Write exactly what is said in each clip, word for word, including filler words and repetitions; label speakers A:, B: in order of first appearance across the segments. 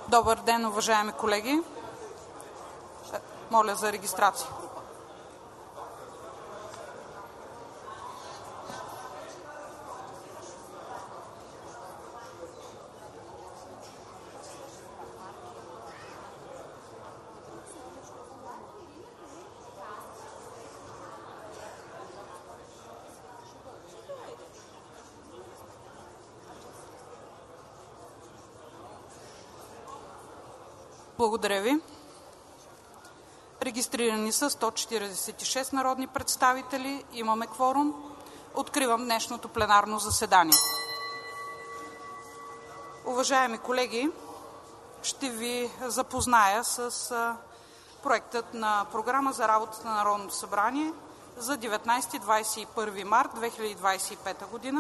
A: Добър ден, уважаеми колеги. Моля за регистрация. Благодаря ви. Регистрирани са сто четиридесет и шест народни представители. Имаме кворум. Откривам днешното пленарно заседание. Уважаеми колеги, ще ви запозная с проектът на програма за работата на Народното събрание за деветнадесети до двадесет и първи март две хиляди двадесет и пета година.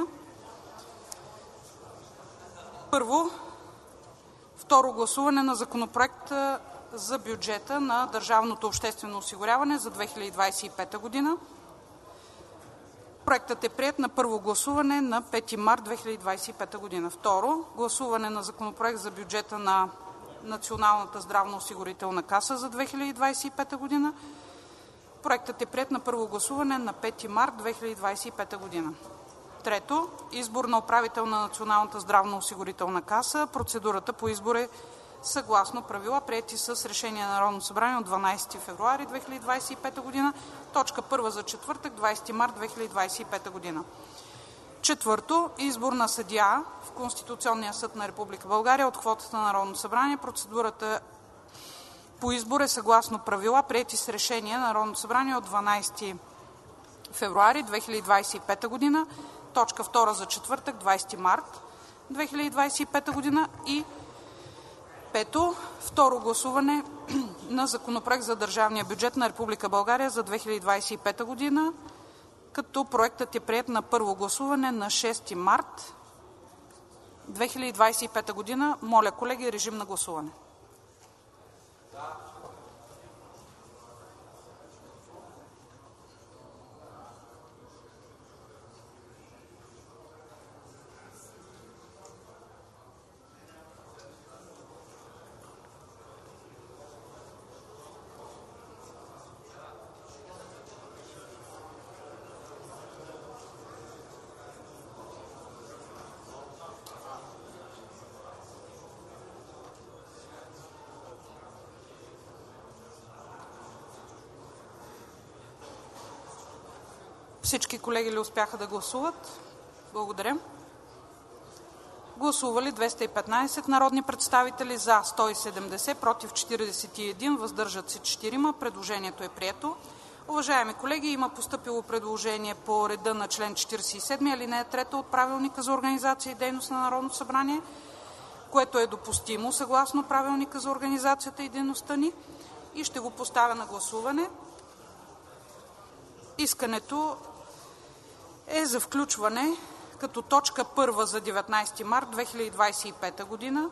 A: Първо, второ гласуване на Законопроекта за бюджета на Държавното обществено осигуряване за две хиляди двадесет и пета година. Проектът е приет на първо гласуване на пети март две хиляди двадесет и пета година. Второ, гласуване на Законопроект за бюджета на Националната здравноосигурителна каса за две хиляди двадесет и пета година. Проектът е приет на първо гласуване на пети март две хиляди двадесет и пета година. Трето, избор на управител на Националната здравноосигурителна каса. Процедурата по избор е съгласно правила, приети с решение на Народното събрание от дванадесети февруари две хиляди двадесет и пета година, точка първа за четвъртък, двадесети март две хиляди двадесет и пета година. Четвърто, избор на съдия в Конституционния съд на Република България от квотата на Народното събрание. Процедурата по избор е съгласно правила, приети с решение на Народното събрание от дванадесети февруари две хиляди двадесет и пета година, точка втора за четвъртък, двадесети март две хиляди двадесет и пета година. И пето, второ гласуване на Законопроект за държавния бюджет на Република България за две хиляди двадесет и пета година, като проектът е приет на първо гласуване на шести март две хиляди двадесет и пета година. Моля, колеги, режим на гласуване. Всички колеги ли успяха да гласуват? Благодаря. Гласували двеста и петнадесет народни представители, за сто и седемдесет, против четиридесет и един, въздържат се четирима. Предложението е прието. Уважаеми колеги, има постъпило предложение по реда на член четиридесет и седми, алинея трета от Правилника за организация и дейност на Народното събрание, което е допустимо съгласно Правилника за организацията и дейността ни, и ще го поставя на гласуване. Искането е за включване като точка първа за деветнадесети март две хиляди двадесет и пета година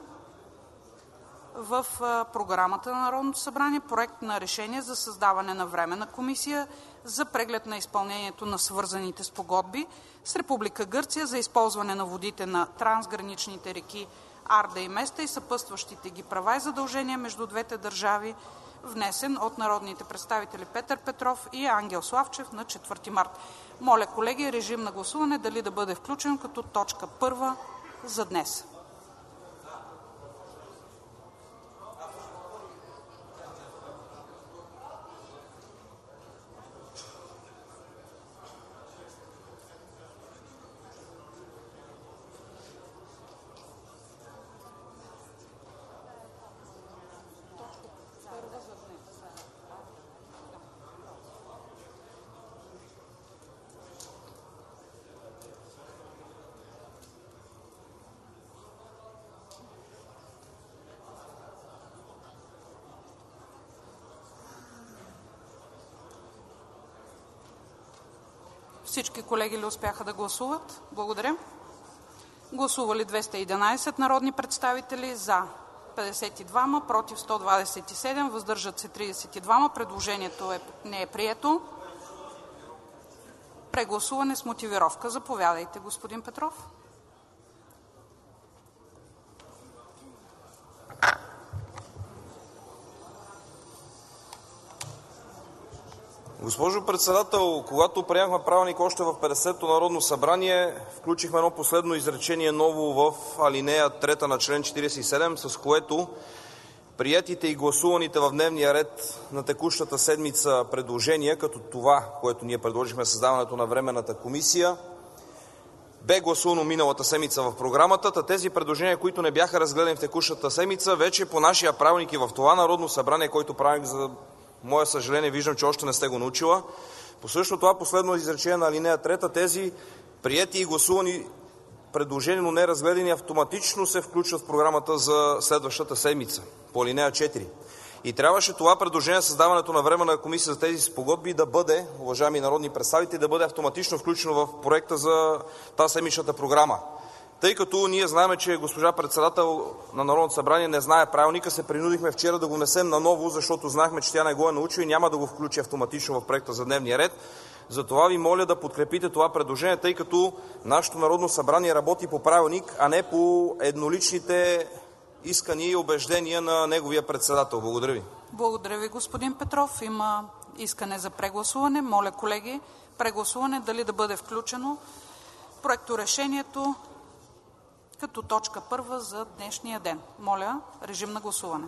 A: в програмата на Народното събрание проект на решение за създаване на Временна комисия за преглед на изпълнението на свързаните спогодби с Република Гърция за използване на водите на трансграничните реки Арда и Места и съпътстващите ги права и задължения между двете държави, внесен от народните представители Петър Петров и Ангел Славчев на четвърти март. Моля, колеги, режим на гласуване дали да бъде включен като точка първа за днес. Всички колеги ли успяха да гласуват? Благодаря. Гласували двеста и единадесет народни представители, за петдесет и два, против сто двадесет и седем, въздържат се тридесет и два. Предложението е, не е прието. Прегласуване с мотивировка. Заповядайте, господин Петров.
B: Госпожо Председател, когато приемахме правилник още в петдесетото Народно събрание, включихме едно последно изречение ново в алинея трета на член четиридесет и седем, с което приетите и гласуваните в дневния ред на текущата седмица предложения, като това, което ние предложихме, създаването на Временната комисия, бе гласувано миналата седмица в програмата. Тези предложения, които не бяха разгледани в текущата седмица, вече по нашия правилник и в това Народно събрание, който правим, за мое съжаление, виждам, че още не сте го научила, по същото това последно изречение на алинея трета, тези приети и гласувани предложения, но не разгледани, автоматично се включват в програмата за следващата седмица по алинея четири. И трябваше това предложение, създаването на Временна комисия за тези спогодби да бъде, уважаеми народни представители, да бъде автоматично включено в проекта за тази седмичната програма. Тъй като ние знаем, че госпожа председател на Народното събрание не знае правилника, се принудихме вчера да го внесем наново, защото знаехме, че тя не го е научила и няма да го включи автоматично в проекта за дневния ред. Затова ви моля да подкрепите това предложение, тъй като нашето Народно събрание работи по правилник, а не по едноличните искания и убеждения на неговия председател. Благодаря ви.
A: Благодаря ви, господин Петров. Има искане за прегласуване. Моля, колеги, прегласуване дали да бъде включено проекторешението като точка първа за днешния ден. Моля, режим на гласуване.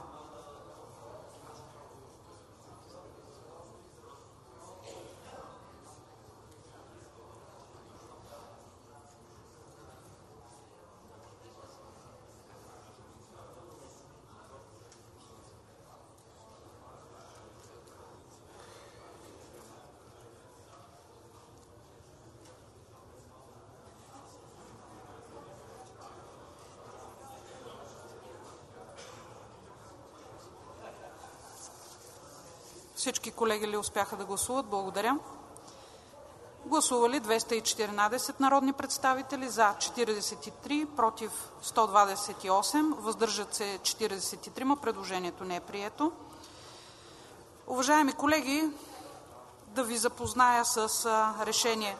A: Всички колеги ли успяха да гласуват? Благодаря. Гласували двеста и четиринадесет народни представители, за четиридесет и три, против сто двадесет и осем, въздържат се четиридесет и три. Предложението не е прието. Уважаеми колеги, да ви запозная с решение.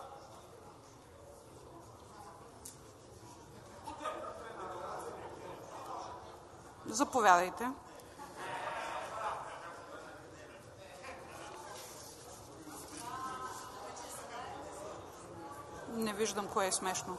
A: Заповядайте. Не виждам кое е смешно.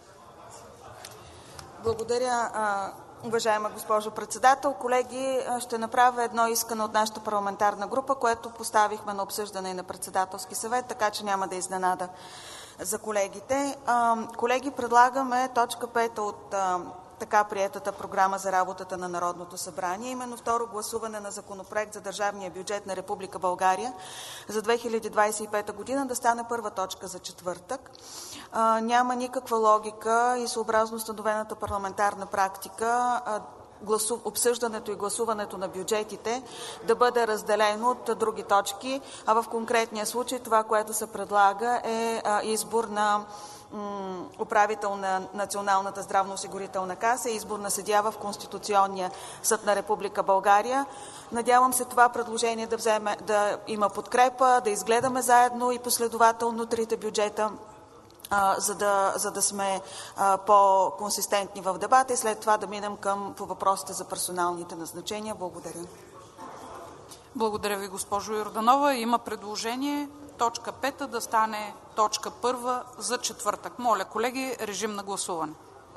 C: Благодаря, уважаема госпожо Председател. Колеги, ще направя едно искане от нашата парламентарна група, което поставихме на обсъждане и на Председателски съвет, така че няма да изненада за колегите. Колеги, предлагаме точка пета от така приетата програма за работата на Народното събрание, именно второ гласуване на Законопроект за държавния бюджет на Република България за две хиляди двадесет и пета година да стане първа точка за четвъртък. А, няма никаква логика и съобразно установената парламентарна практика гласу... обсъждането и гласуването на бюджетите да бъде разделено от други точки, а в конкретния случай това, което се предлага, е а, избор на управител на Националната здравноосигурителна каса и избор на съдия в Конституционния съд на Република България. Надявам се това предложение да, вземе, да има подкрепа, да изгледаме заедно и последователно трите бюджета, а, за, да, за да сме по-консистентни в дебата и след това да минем към по въпросите за персоналните назначения. Благодаря.
A: Благодаря ви, госпожо Йорданова. Има предложение точка пета да стане точка първа за четвъртък. Моля, колеги, режим на гласуване.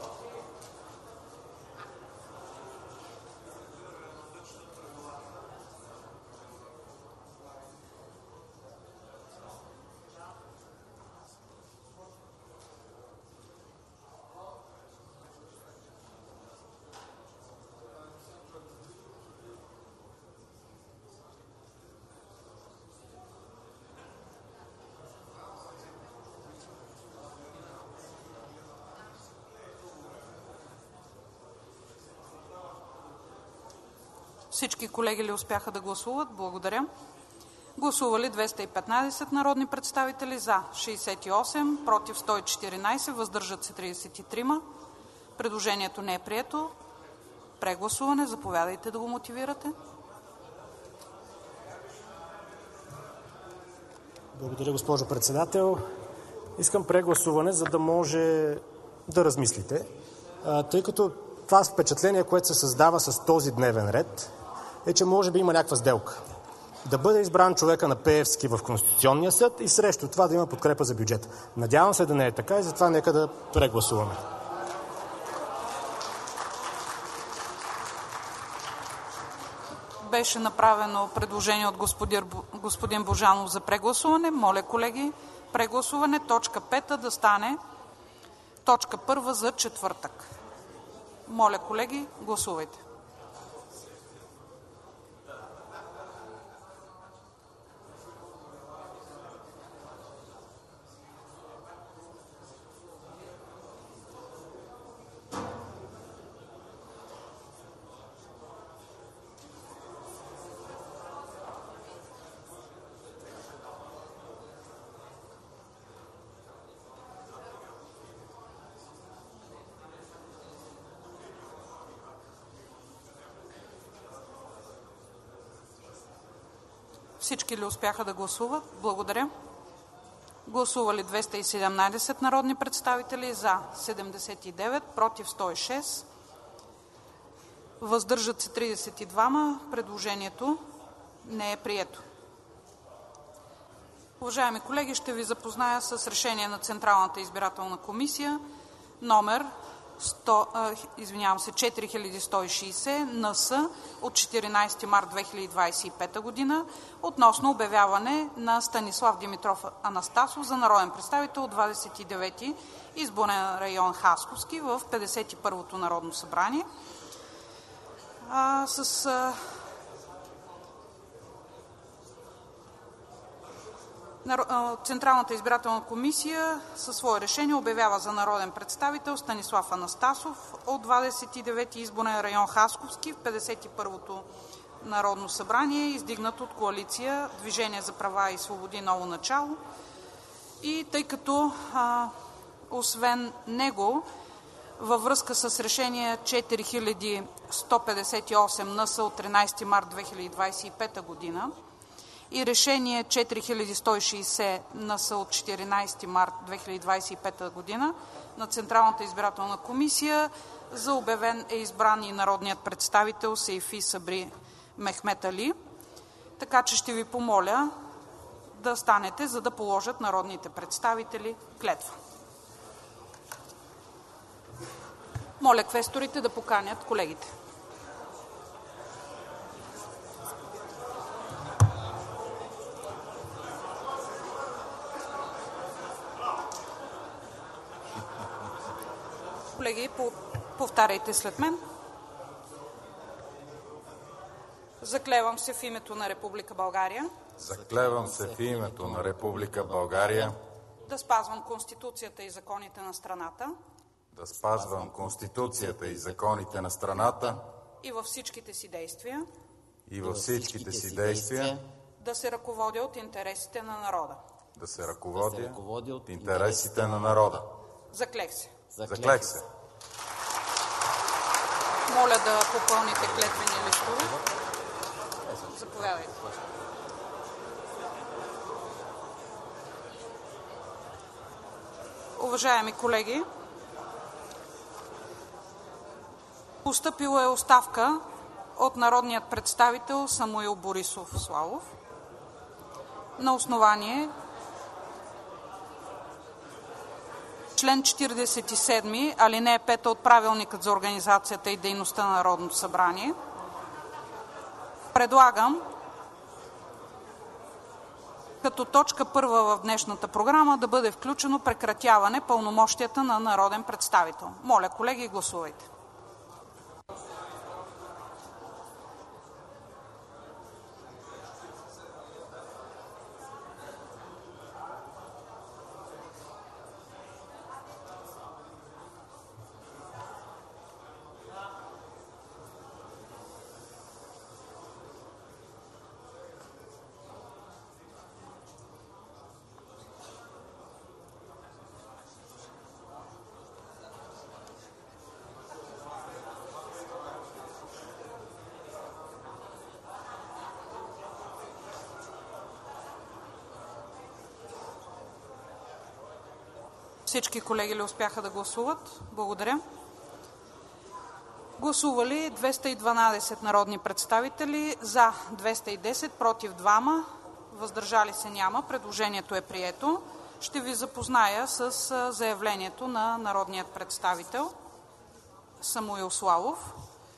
A: Всички колеги ли успяха да гласуват? Благодаря. Гласували двеста и петнадесет народни представители, за шейсет и осем, против сто и четиринадесет, въздържат се тридесет и три. Предложението не е прието. Прегласуване. Заповядайте да го мотивирате.
D: Благодаря, госпожо Председател. Искам прегласуване, за да може да размислите, тъй като това впечатление, което се създава с този дневен ред, е, че може би има някаква сделка. да бъде избран човека на Пеевски в Конституционния съд и срещу това да има подкрепа за бюджета. Надявам се да не е така и затова нека да прегласуваме.
A: Беше направено предложение от господин Божанов за прегласуване. Моля, колеги, прегласуване точка пета да стане точка първа за четвъртък. Моля, колеги, гласувайте. Всички ли успяха да гласуват? Благодаря. Гласували двеста и седемнадесет народни представители, за седемдесет и девет, против сто и шест, въздържат се тридесет и двама. Предложението не е прието. Уважаеми колеги, ще ви запозная с решение на Централната избирателна комисия номер сто, а, извинявам се, четири хиляди сто и шейсет Н С от четиринадесети март две хиляди двадесет и пета година относно обявяване на Станислав Димитров Анастасов за народен представител от двадесет и девети изборен район Хасковски в петдесет и първото Народно събрание. А, с а, Централната избирателна комисия със свое решение обявява за народен представител Станислав Анастасов от двадесет и девети изборен район Хасковски в петдесет и първото Народно събрание, издигнат от коалиция Движение за права и свободи Ново начало. И тъй като а, освен него във връзка с решение четири хиляди сто петдесет и осем Н С от тринадесети март две хиляди двадесет и пета година и решение четири хиляди сто и шейсет Н С от четиринадесети март две хиляди двадесет и пета година на Централната избирателна комисия за обявен е избран и народният представител Сейфи Сабри Мехмет Али. Така че ще ви помоля да станете, за да положат народните представители клетва. Моля квесторите да поканят колегите. Колеги, повтаряйте след мен. Заклевам се в името на Република България.
E: Заклевам се в името на Република България
A: да спазвам Конституцията и законите на страната.
E: Да спазвам Конституцията и законите на страната.
A: И във всичките си действия.
E: И във всичките си действия.
A: Да се ръководя от интересите на народа.
E: Да се ръководя от интересите на народа.
A: Заклех се.
E: Заклех се.
A: Моля да попълните клетвени листове. Заповядайте. Уважаеми колеги, постъпила е оставка от народният представител Самуил Борисов Славов на основание член четиридесет и седми, алинея пета от Правилникът за организацията и дейността на Народното събрание. Предлагам като точка първа в днешната програма да бъде включено прекратяване пълномощията на народен представител. Моля, колеги, гласувайте. Всички колеги ли успяха да гласуват? Благодаря. Гласували двеста и дванадесет народни представители, за двеста и десет, против двама, въздържали се няма. Предложението е прието. Ще ви запозная с заявлението на народния представител Самуил Славов.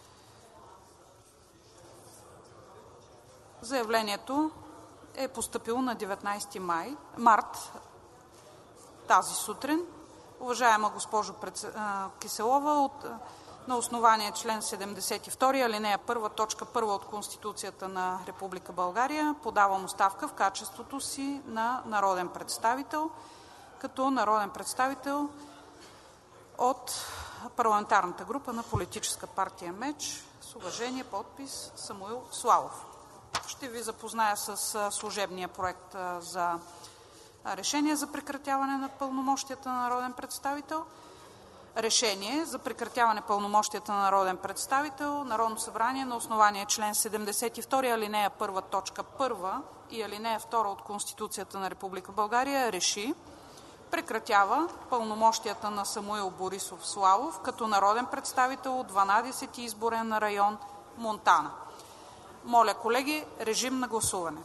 A: Заявлението е постъпило на деветнадесети март тази сутрин. Уважаема госпожо Киселова, от, на основание член седемдесет и втори, алинея първа, точка първа от Конституцията на Република България, подавам оставка в качеството си на народен представител, като народен представител от парламентарната група на Политическа партия МЕЧ. С уважение, подпис Самуил Славов. Ще ви запозная с служебния проект за решение за прекратяване на пълномощията на народен представител. Решение за прекратяване пълномощията на народен представител. Народното събрание на основание член седемдесет и втори, алинея първа, точка първа и алинея втора от Конституцията на Република България реши: прекратява пълномощията на Самуил Борисов Славов като народен представител от дванадесети изборен район Монтана. Моля, колеги, режим на гласуване.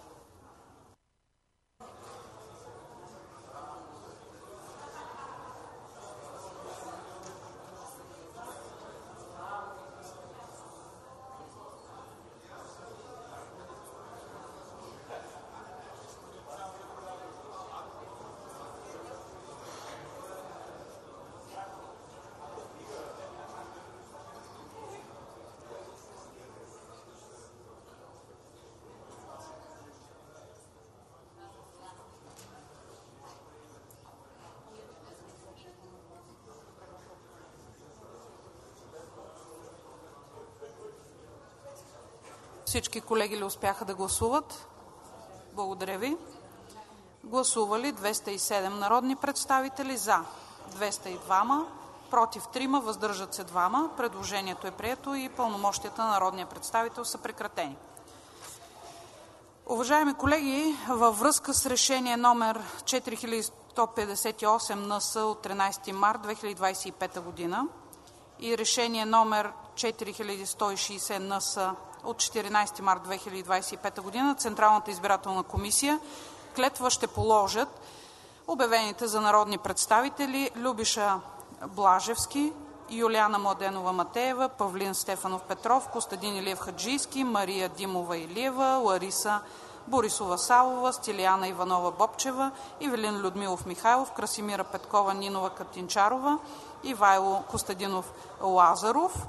A: Всички колеги ли успяха да гласуват? Благодаря ви. Гласували двеста и седем народни представители, за двеста и двама, против трима, въздържат се двама. Предложението е прието и пълномощията на народния представител са прекратени. Уважаеми колеги, във връзка с решение номер четири хиляди сто петдесет и осем Н С от тринадесети март две хиляди двадесет и пета година и решение номер четири хиляди сто и шейсет Н С от четиринадесети март две хиляди двадесет и пета година, Централната избирателна комисия клетва ще положат обявените за народни представители Любиша Блажевски, Юлиана Младенова Матеева, Павлин Стефанов Петров, Костадин Илиев Хаджийски, Мария Димова Илиева, Лариса Борисова Савова, Стилияна Иванова Бобчева, Ивелин Людмилов Михайлов, Красимира Петкова Нинова Катинчарова, Ивайло Костадинов Лазаров.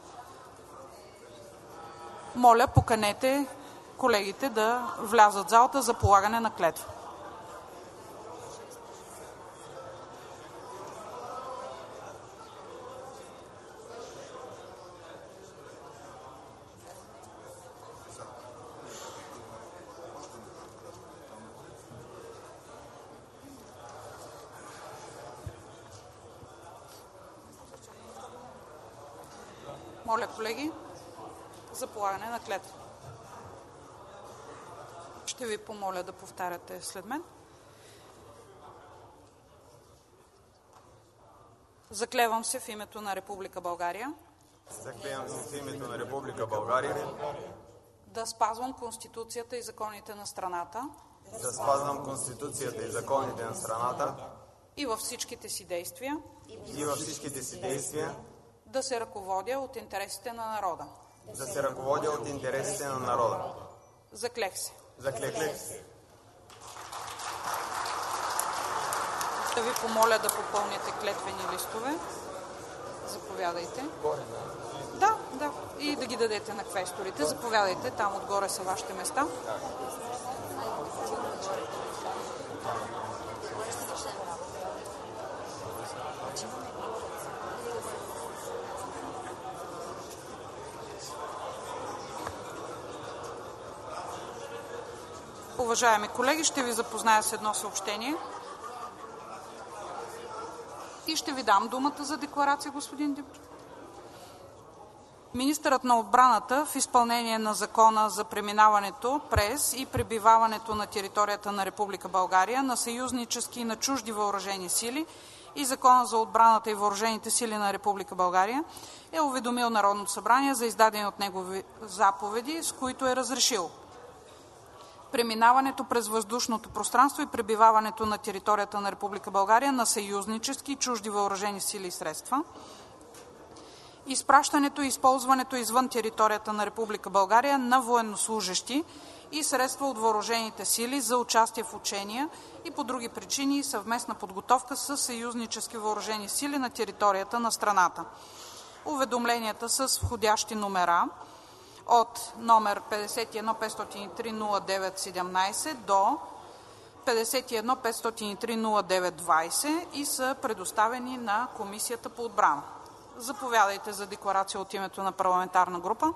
A: Моля, поканете колегите да влязат в залата за полагане на клетва. Моля, колеги, за полагане на клетва. Ще ви помоля да повтаряте след мен. Заклевам се в името на Република България.
F: Заклевам се в името на Република България.
A: Да спазвам Конституцията и законите на страната.
F: Да спазвам Конституцията и законите на страната.
A: И във всичките си действия.
F: И във всичките си действия.
A: Да се ръководя от интересите на народа.
F: Да се ръководя от интересите на народа.
A: Заклех се.
F: Заклех се.
A: Да ви помоля да попълните клетвени листове. Заповядайте. Да, да. И да ги дадете на квесторите. Заповядайте. Там отгоре са вашите места. Уважаеми колеги, ще ви запозная с едно съобщение и ще ви дам думата за декларация, господин Димитров. Министърът на отбраната в изпълнение на Закона за преминаването през и пребиваването на територията на Република България на съюзнически и на чужди въоръжени сили и Закона за отбраната и въоръжените сили на Република България е уведомил Народното събрание за издадени от него заповеди, с които е разрешил преминаването през въздушното пространство и пребиваването на територията на Република България на съюзнически и чужди въоръжени сили и средства, изпращането и използването извън територията на Република България на военнослужещи и средства от въоръжените сили за участие в учения и по други причини и съвместна подготовка с съюзнически въоръжени сили на територията на страната. Уведомленията с входящи номера от номер петдесет и едно петстотин и три нула девет седемнадесет до петдесет и едно петстотин и три нула девет двадесет и са предоставени на Комисията по отбрана. Заповядайте за декларация от името на парламентарна група.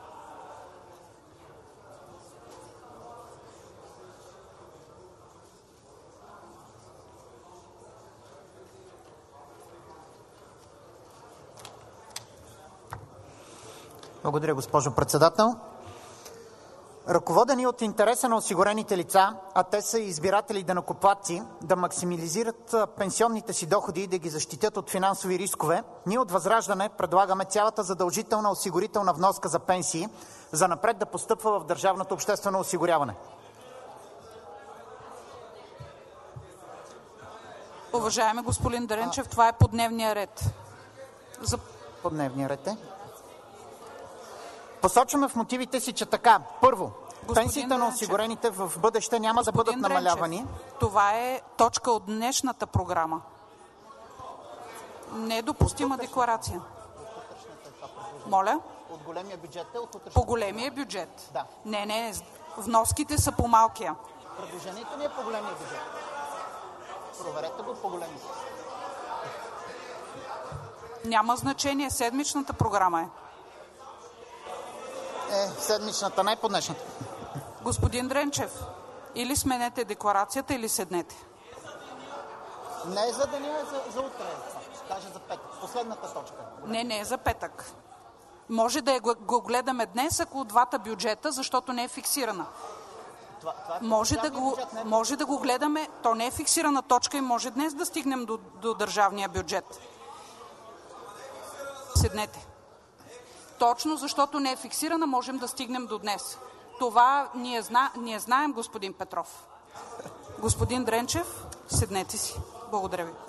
G: Благодаря, госпожо Председател. Ръководени от интереса на осигурените лица, а те са избиратели и данъкоплатци, да максимализират пенсионните си доходи и да ги защитят от финансови рискове, ние от ВЪЗРАЖДАНЕ предлагаме цялата задължителна осигурителна вноска за пенсии занапред да постъпва в държавното обществено осигуряване.
A: Уважаеми господин Дренчев, това е по дневния ред. За...
G: По дневния ред е. Посочваме в мотивите си, че така, първо, господин пенсиите Дренчев, на осигурените в бъдеще няма господин да бъдат намалявани.
A: Дренчев, това е точка от днешната програма. Недопустима декларация. Моля?
G: От големия бюджет е? От утрешния...
A: По големия бюджет.
G: Да.
A: Не, не, вноските са по малкия.
G: Предложението ни е по големия бюджет. Проверете го по големия.
A: Няма значение, седмичната програма е.
G: Е, седмичната, не по днешната.
A: Господин Дренчев, или сменете декларацията, или седнете.
G: Не е за деня, е за, за утре. Каже за петък. Последната точка.
A: Не, не е за петък. Може да го гледаме днес, ако от двата бюджета, защото не е фиксирана.
G: Това, това е
A: може, да го,
G: бюджет, не...
A: може да го гледаме, то не е фиксирана точка и може днес да стигнем до, до държавния бюджет. Седнете. Точно защото не е фиксирана, можем да стигнем до днес. Това ние, зна... ние знаем, господин Петров. Господин Дренчев, седнете си. Благодаря ви.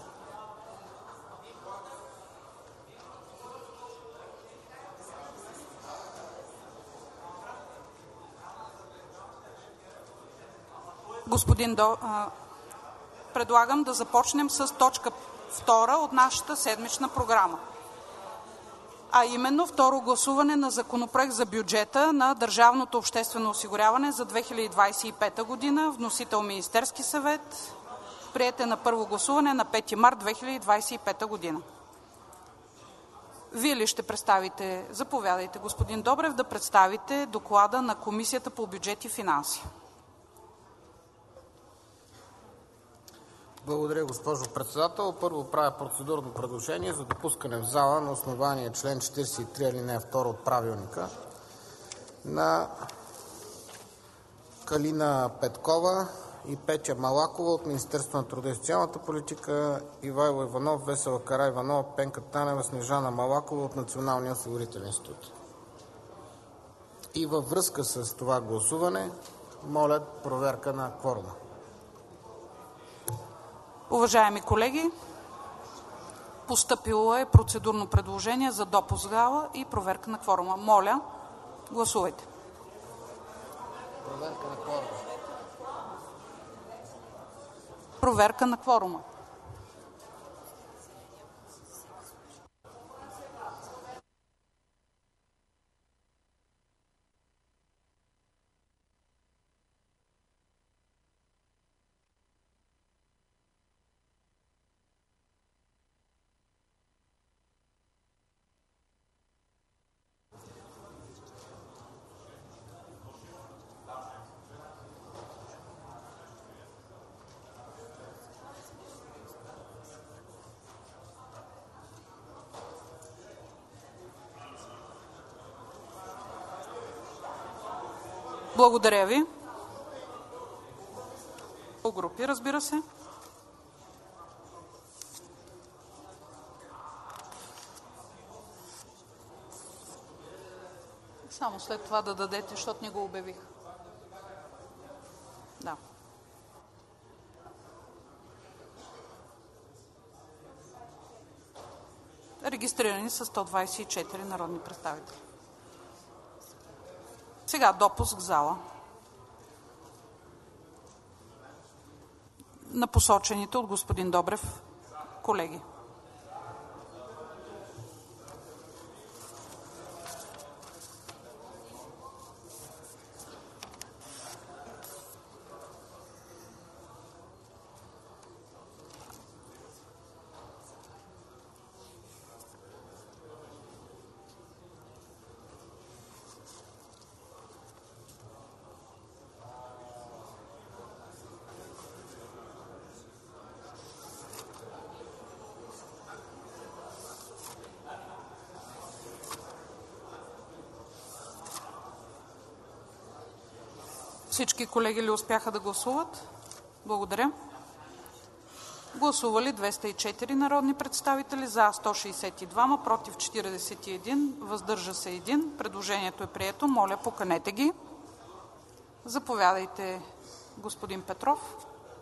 A: Господин До... Предлагам да започнем с точка втора от нашата седмична програма. А именно второ гласуване на Законопроект за бюджета на Държавното обществено осигуряване за две хиляди двадесет и пета година. Вносител Министерски съвет. Приет е на първо гласуване на пети март две хиляди двадесет и пета година. Вие ли ще представите? Заповядайте, господин Добрев, да представите доклада на Комисията по бюджет и финанси.
F: Благодаря, госпожо Председател. Първо правя процедурно предложение за допускане в зала на основание член четиридесет и три алинея втора от Правилника на Калина Петкова и Петя Малакова от Министерството на труда и социалната политика, Ивайло Иванов, Весела Караиванова, Пенка Танева, Снежана Малакова от Националния осигурителен институт. И във връзка с това гласуване моля проверка на кворума.
A: Уважаеми колеги, постъпило е процедурно предложение за допуск в зала и проверка на кворума. Моля, гласувайте.
F: Проверка на кворума.
A: Проверка на кворума. Благодаря ви. По групи, разбира се. Само след това да дадете, защото не го обявих. Да. Регистрирани са сто двадесет и четири народни представители. Сега допуск в зала на посочените от господин Добрев колеги. Всички колеги ли успяха да гласуват? Благодаря. Гласували двеста и четири народни представители, за сто шейсет и два, против четиридесет и един, въздържа се един. Предложението е прието. Моля, поканете ги. Заповядайте, господин Петров.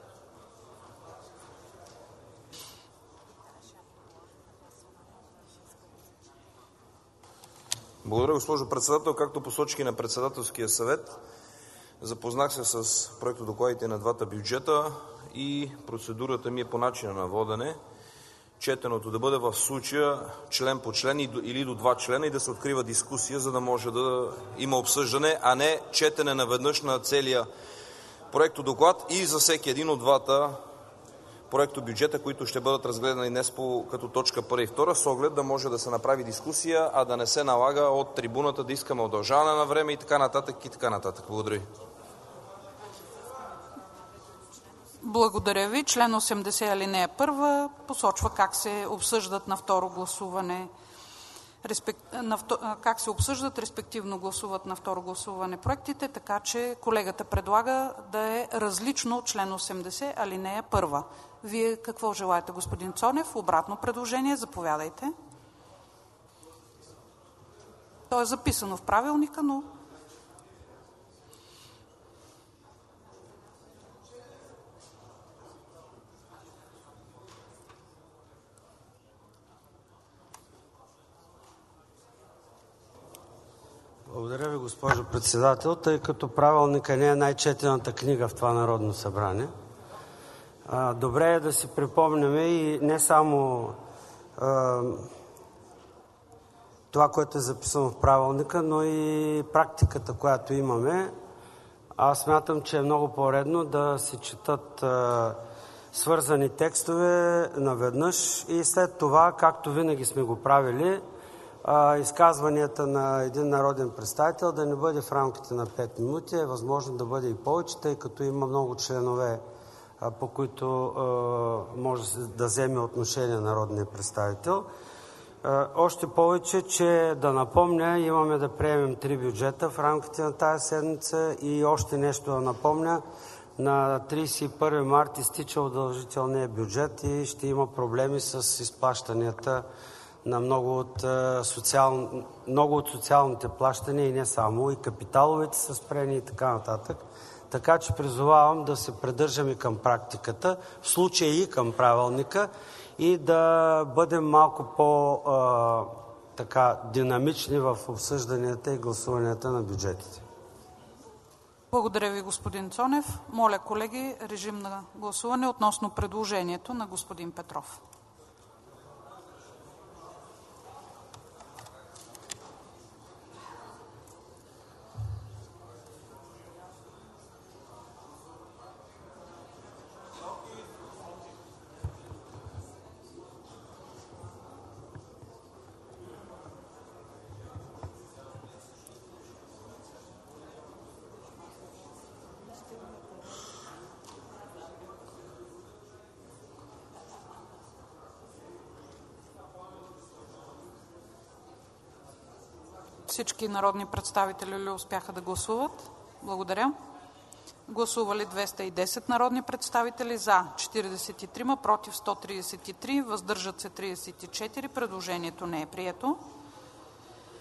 B: Благодаря, госпожо Председател. Както посочих и на Председателския съвет, запознах се с проектодокладите на двата бюджета и процедурата ми е по начина на водене. Четеното да бъде в случая член по член или до два члена и да се открива дискусия, за да може да има обсъждане, а не четене наведнъж на целия проектодоклад и за всеки един от двата проектобюджета, които ще бъдат разгледани днес по, като точка първа и втора, с оглед да може да се направи дискусия, а да не се налага от трибуната да искаме удължаване на време и така нататък и така нататък. Благодаря.
A: Благодаря ви. Член осемдесет алинея първа посочва как се обсъждат на второ гласуване, респек... на вто... как се обсъждат, респективно гласуват на второ гласуване проектите, така че колегата предлага да е различно от член осемдесет алинея първа. Вие какво желаете, господин Цонев? Обратно предложение? Заповядайте. То е записано в правилника, но...
H: Благодаря ви, госпожо Председател, тъй като правилника не е най-четената книга в това Народно събрание. Добре е да си припомняме и не само а, това, което е записано в правилника, но и практиката, която имаме. Аз смятам, че е много по-редно да се четат а, свързани текстове наведнъж и след това, както винаги сме го правили, изказванията на един народен представител да не бъде в рамките на пет минути, е възможно да бъде и повече, тъй като има много членове, по които може да вземе отношение народния представител. Още повече, че да напомня, имаме да приемем три бюджета в рамките на тази седмица и още нещо да напомня. На тридесет и първи март изтича удължителния бюджет и ще има проблеми с изплащанията на много от, социал... много от социалните плащания и не само, и капиталовите са спрени и така нататък. Така че призовавам да се придържаме към практиката, в случая и към правилника, и да бъдем малко по-динамични в обсъжданията и гласуванията на бюджетите.
A: Благодаря ви, господин Цонев. Моля, колеги, режим на гласуване относно предложението на господин Петров. Всички народни представители ли успяха да гласуват? Благодаря. Гласували двеста и десет народни представители, за четиридесет и три, против сто тридесет и три, въздържат се тридесет и четири. Предложението не е прието.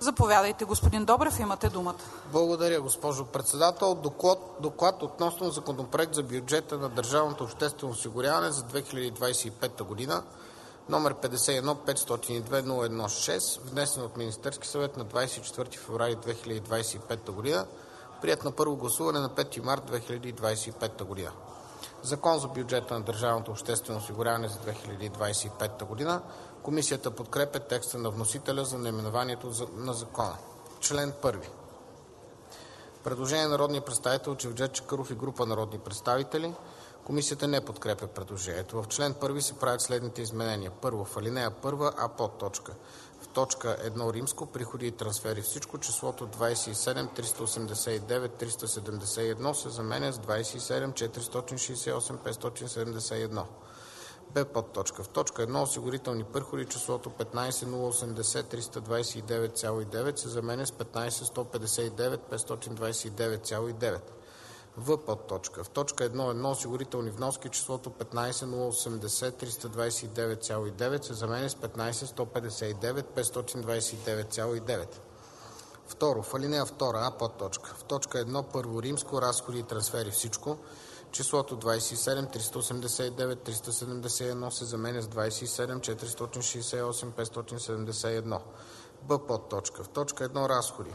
A: Заповядайте, господин Добрев, имате думата.
F: Благодаря, госпожо Председател. Доклад, доклад относно Законопроект за бюджета на Държавното обществено осигуряване за две хиляди двадесет и пета година, номер петдесет и едно петстотин и две нула едно шест, внесен от Министерския съвет на двадесет и четвърти февруари две хиляди двадесет и пета година, приет на първо гласуване на пети март две хиляди двадесет и пета година. Закон за бюджета на Държавното обществено осигуряване за две хиляди двадесет и пета година. Комисията подкрепя текста на вносителя за наименованието на закона. Член първи. Предложение на народния представител Джевдет Чакъров и група народни представители. Комисията не подкрепя предложението. В член първи се правят следните изменения. Първо, в алинея първа, а подточка. В точка едно римско, приходи и трансфери всичко, числото двадесет и седем триста осемдесет и девет триста седемдесет и едно се заменя с двадесет и седем четиристотин шестдесет и осем петстотин седемдесет и едно. Б подточка. В точка едно осигурителни приходи числото петнадесет нула осемдесет триста двадесет и девет цяло и девет се заменя с петнадесет сто петдесет и девет петстотин двадесет и девет цяло и девет. В подточка. В точка едно едно осигурителни вноски числото петнадесет нула осемдесет триста двадесет и девет цяло и девет се заменя с петнадесет сто петдесет и девет петстотин двадесет и девет цяло и девет. Второ, в алинея втора, а подточка. В точка едно първо римско, разходи и трансфери всичко, числото двадесет и седем триста осемдесет и девет триста седемдесет и едно се заменя с двадесет и седем четиристотин шестдесет и осем петстотин седемдесет и едно. Б подточка. В точка едно разходи.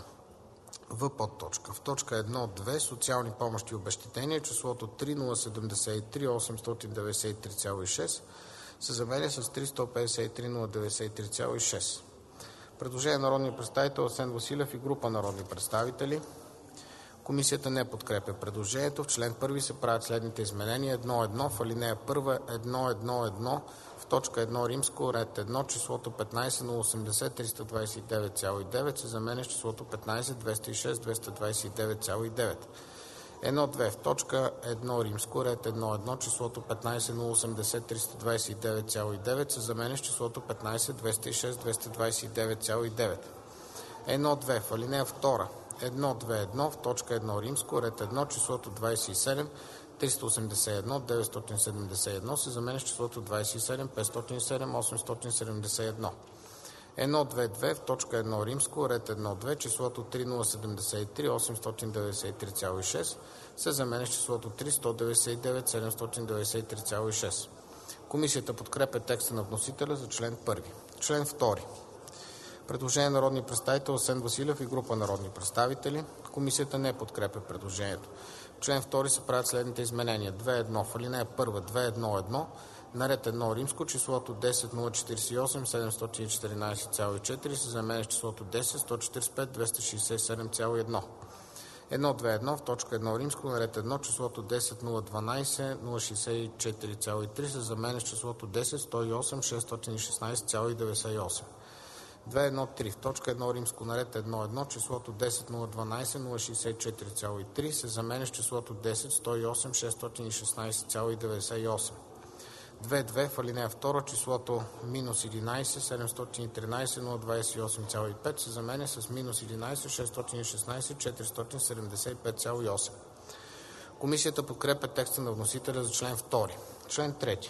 F: В подточка. В точка едно две социални помощи и обезщетения числото три нула седемдесет и три осемстотин деветдесет и три цяло и шест се заменя с три сто петдесет и три нула деветдесет и три цяло и шест. Предложение на народния представител Асен Василев и група народни представители. Комисията не подкрепя предложението. В член първи се правят следните изменения. едно едно в алинея първа едно едно едно в точка едно римско, ред едно, числото петнадесет нула осемдесет триста двадесет и девет цяло и девет се заменя с числото петнадесет двеста и шест двеста двадесет и девет цяло и девет. едно две в точка едно римско, ред едно едно, числото петнадесет нула осемдесет триста двадесет и девет цяло и девет се заменя с числото петнадесет двеста и шест двеста двадесет и девет цяло и девет. едно две в алинея втора едно две едно в точка едно римско, ред едно, числото двадесет и седем триста осемдесет и едно деветстотин седемдесет и едно се заменя с числото двадесет и седем петстотин и седем осемстотин седемдесет и едно. едно две две в точка едно римско, ред едно две, числото три нула седемдесет и три осемстотин деветдесет и три цяло и шест се заменя с числото три сто деветдесет и девет седемстотин деветдесет и три цяло и шест. Комисията подкрепя текста на вносителя за член първи. Член втори. Предложение на народния представител Асен Василев и група народни представители. Комисията не подкрепя предложението. В член втори се правят следните изменения. две едно в алинея първа две едно едно на ред едно римско, числото десет нула четиридесет и осем седемстотин и четиринадесет цяло и четири се заменя с числото десет сто четиридесет и пет двеста шестдесет и седем цяло и едно. едно две едно в точка едно римско, на ред едно, числото десет нула дванадесет нула шестдесет и четири цяло и три се заменя с числото десет сто и осем шестстотин и шестнадесет цяло и деветдесет и осем. две едно три в точка едно римско, на ред едно едно, числото десет нула дванадесет нула шестдесет и четири цяло и три се заменя с числото десет сто и осем шестстотин и шестнадесет цяло и деветдесет и осем. две две в алинея втора, числото минус единадесет седемстотин и тринадесет нула двадесет и осем цяло и пет се заменя с минус единадесет шестстотин и шестнадесет четиристотин седемдесет и пет цяло и осем. Комисията подкрепя текста на вносителя за член втори. Член трети.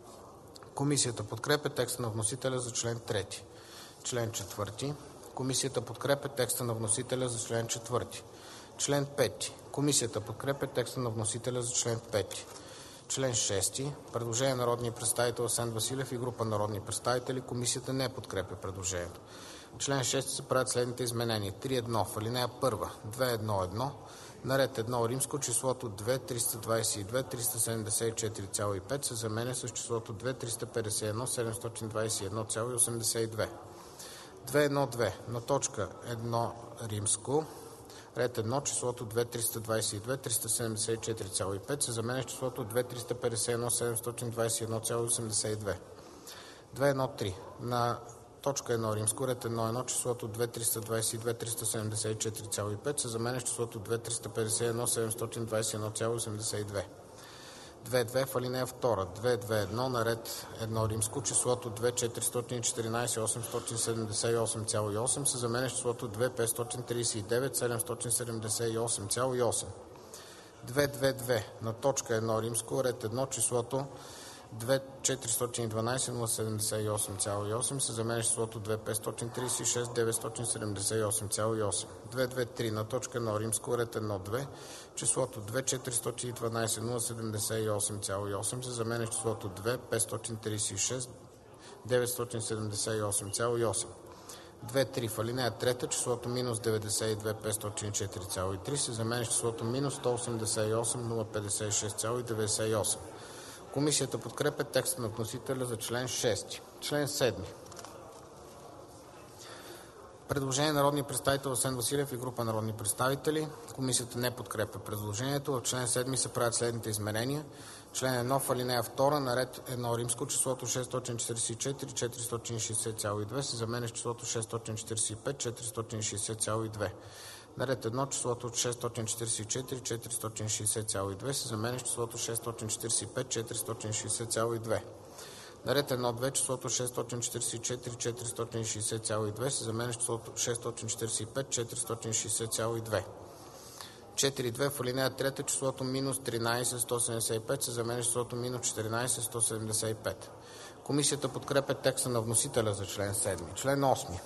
F: Комисията подкрепя текста на вносителя за член трети. Член четвърти. Комисията подкрепя текста на вносителя за член четвърти. Член пети. Комисията подкрепя текста на вносителя за член пети. Член шести. Предложение на народния представител Асен Василев и група народни представители. Комисията не подкрепя предложението. Член шести се правят следните изменения. три едно в алинея първа две едно едно на ред едно римско, числото две триста двадесет и две триста седемдесет и четири цяло и пет се заменя с числото две триста петдесет и едно седемстотин двадесет и едно цяло и осемдесет и две. две едно две на точка едно римско, ред едно, числото две триста двадесет и две триста седемдесет и четири цяло и пет се заменя с числото две триста петдесет и едно седемстотин двадесет и едно цяло и осемдесет и две. две едно три на точка едно римско, ред едно едно, числото две триста двадесет и две триста седемдесет и четири цяло и пет се заменя с числото две триста петдесет и едно седемстотин двадесет и едно цяло и осемдесет и две. две две в алинея втора две две едно на ред едно римско, числото две четиристотин и четиринадесет осемстотин седемдесет и осем цяло и осем се заменя с числото две петстотин тридесет и девет седемстотин седемдесет и осем цяло и осем. две две две на точка едно римско, ред едно, числото две четиристотин и дванадесет нула седемдесет и осем цяло и осем се заменя с числото две петстотин тридесет и шест деветстотин седемдесет и осем цяло и осем. две две три на точка едно римско ред едно две числото две четиристотин и дванадесет нула седемдесет и осем цяло и осем се заменя с числото две петстотин тридесет и шест деветстотин седемдесет и осем цяло и осем. две три в алинея трета числото минус деветдесет и две петстотин и четири цяло и три се заменя с числото минус сто осемдесет и осем нула петдесет и шест цяло и деветдесет и осем. Комисията подкрепя текста на вносителя за член шести. Член седми. Предложение на народния представител Асен Василев и група народни представители. Комисията не подкрепя предложението. В член седми се правят следните изменения. Член едно в алинея втора на ред едно римско числото шестстотин четиридесет и четири четиристотин и шестдесет цяло и две се заменя с числото шестстотин четиридесет и пет четиристотин и шестдесет цяло и две. На ред едно числото шестстотин четиридесет и четири четиристотин и шестдесет цяло и две се заменя с числото шестстотин четиридесет и пет четиристотин и шестдесет цяло и две. На ред едно две числото шестстотин четиридесет и четири четиристотин и шестдесет цяло и две се заменя с числото шестстотин четиридесет и пет четиристотин и шестдесет цяло и две. четири две в алинея трета числото минус тринадесет сто седемдесет и пет се заменя с числото минус четиринадесет сто седемдесет и пет. Комисията подкрепя текста на вносителя за член седми. Член осми.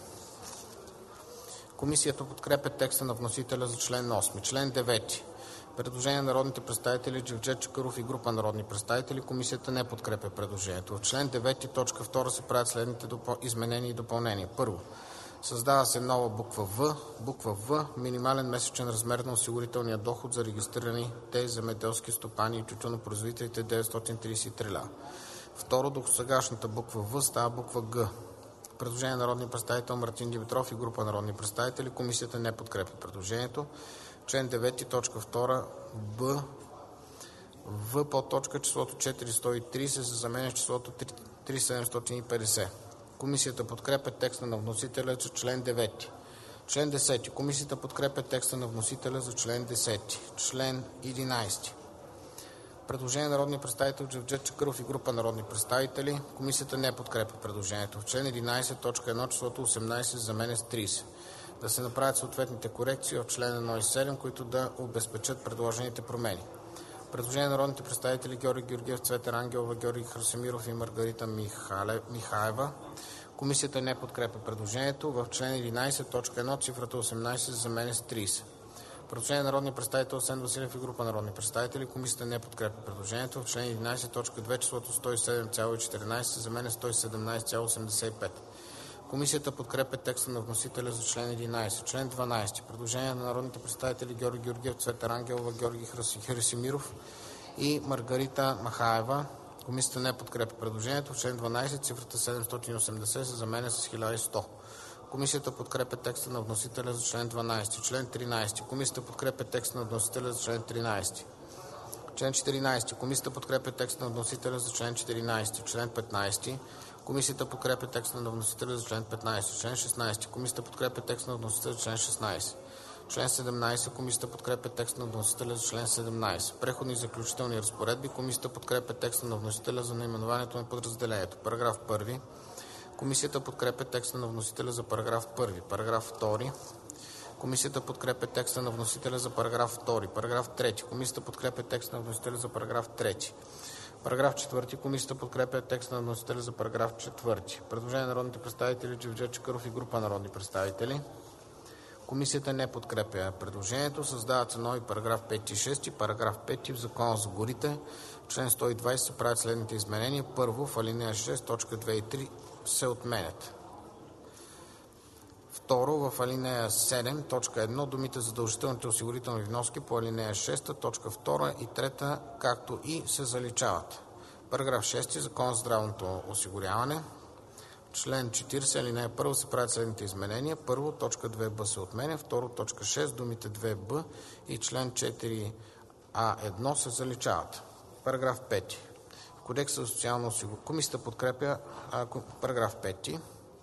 F: Комисията подкрепя текста на вносителя за член осми. Член девети. Предложение на народните представители Джевдет Чакъров и група народни представители. Комисията не подкрепя предложението. В член девети, точка втора се правят следните допъл... изменения и допълнения. Първо, създава се нова буква В. Буква В. Минимален месечен размер на осигурителния доход за регистрираните земеделски стопани и тютюнопроизводителите деветстотин тридесет и три лева. Второ, досегашната буква В става буква Г. Предложение на народния представител Мартин Димитров и група народни представители. Комисията не подкрепя предложението. Член девети, точка втора, Б, В под точка числото четиристотин и тридесет се заменя с числото три хиляди седемстотин и петдесет. Комисията подкрепя текста на вносителя за член девети. Член десети. Комисията подкрепя текста на вносителя за член десети. Член единадесети. Предложение на народния представител Джевдет Чакъров и група народни представители. Комисията не подкрепя предложението. В член единадесет, точка едно числото осемнадесет се заменя с тридесет. Да се направят съответните корекции в член едно и седем, които да обезпечат предложените промени. Предложение на народните представители Георги Георгиев, Цвета Рангелова, Георги Красимиров и Маргарита Михаева. Комисията не подкрепя предложението. В член единадесет, точка едно цифрата осемнадесет се заменя с тридесет. Предложение на народния представител Асен Василев и група народни представители. Комисията не подкрепя предложението. В член единадесет, точка две числото сто и седем цяло и четиринадесет се заменя с сто и седемнадесет цяло осемдесет и пет. Комисията подкрепя текста на вносителя за член единадесет. Член дванадесети. Предложение на народните представители Георги Георгиев, Цвета Рангелова, Георги Красимиров и Маргарита Михаева. Комисията не подкрепя предложението. В член дванадесет цифрата седемстотин и осемдесет се заменя с хиляда и сто. Комисията подкрепя текста на вносителя за член дванадесети. Член тринадесети. Комисията подкрепя текста на вносителя за член тринадесети. Член четиринадесети. Комисията подкрепя текста на вносителя за член четиринадесети. Член петнадесети. Комисията подкрепя текста на вносителя за член петнадесети. Член шестнадесети. Комисията подкрепя текста на вносителя за член шестнадесети. Член седемнадесет. Комисията подкрепя текста на вносителя за член седемнадесет. Преходни и заключителни разпоредби. Комисията подкрепя текста на вносителя за наименованието на подразделението. Параграф първи. Комисията подкрепя текста на вносителя за параграф първи. Параграф втори. Комисията подкрепя текста на вносителя за параграф втори. Параграф трети. Комисията подкрепя текста на вносителя за параграф трети. Параграф четвърти. Комисията подкрепя текста на вносителя за параграф четвърти. Предложение на народните представители Джевдет Чакъров и група народни представители. Комисията не подкрепя предложението. Създават се нови параграф пети и шести. Параграф пети в Закона за горите. В член сто и двадесет се правят следните изменения. Първо, в алинея шест, точка две и три се отменят. Второ, в алинея седем, точка едно, думите задължителните осигурителни вноски по алинея шеста, точка втора и трета, както и се заличават. Параграф шести. Закон за здравното осигуряване. Член четиридесет, алинея първа се правят следните изменения. Първо, точка две б се отменя. Второ, точка шест, думите две б и член четири а едно се заличават. Параграф пети. В Кодекса за социално осигуряване. Комисията подкрепя а, параграф пети.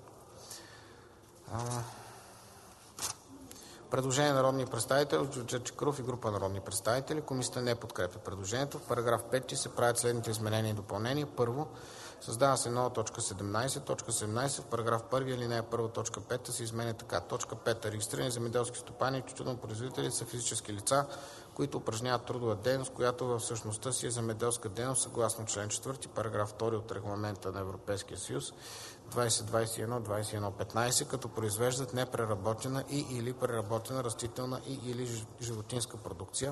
F: А, предложение на народния представител Джевдет Чакъров и група народни представители. Комисията не подкрепя предложението. В параграф пети се правят следните изменения и допълнения. Първо, Създава се нова точка седемнайсет. Точка седемнайсет. В параграф първи, алинея първа, точка пета се изменя така. Точка пета. Регистрирани земеделски стопани и тютюнопроизводители са физически лица, които упражняват трудова дейност, която в същността си е земеделска дейност, съгласно член четвърти, параграф втори от Регламента на Европейския съюз двайсет двайсет и едно двайсет и едно петнайсет, като произвеждат непреработена и/или преработена растителна и/или животинска продукция,